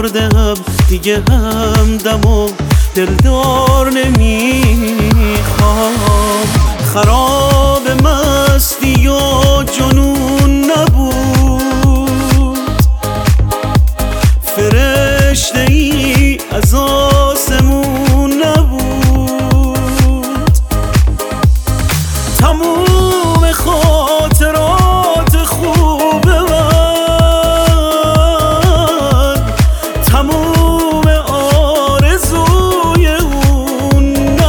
آزردم دیگه همدم و دلدار نمیخوام. خراب مستی و جنون نبود، فرشته ای از آسمون نبود. تموم خاطرات خوب من، تموم آرزوی اون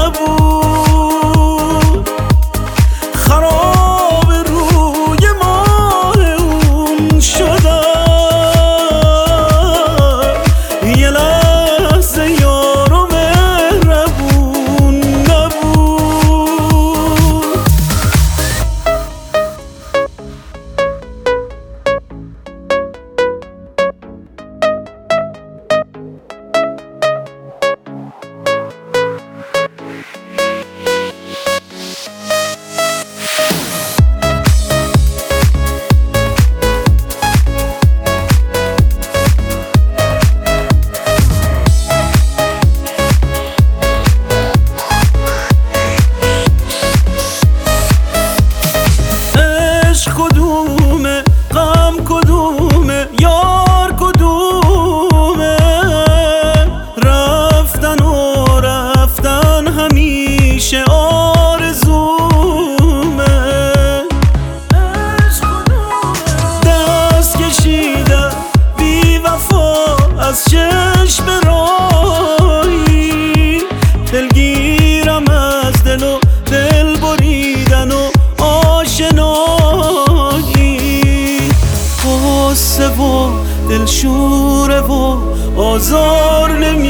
نبود. خراب روی ماه اون شدم، یه لحظه یار و مهربون نبود. کدومه غم کدومه یار کدومه، رفتن و رفتن همیشه آرزومه. عشق کدومه دست کشیدن بی وفا از چشم راهی، دلگیرم از دل و دل بریدن و آشنایی. غصه و دلشوره و آزار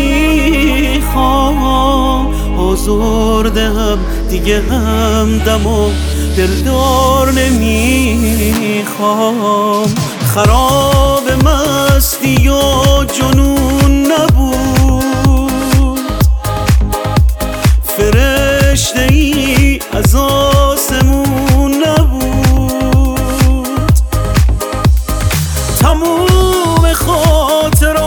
نمیخوام، آزردم دیگه همدم و دلدار نمیخوام. خراب مستی و جنون نبود، فرشته ای از آسمون نبود. تموم خاطرات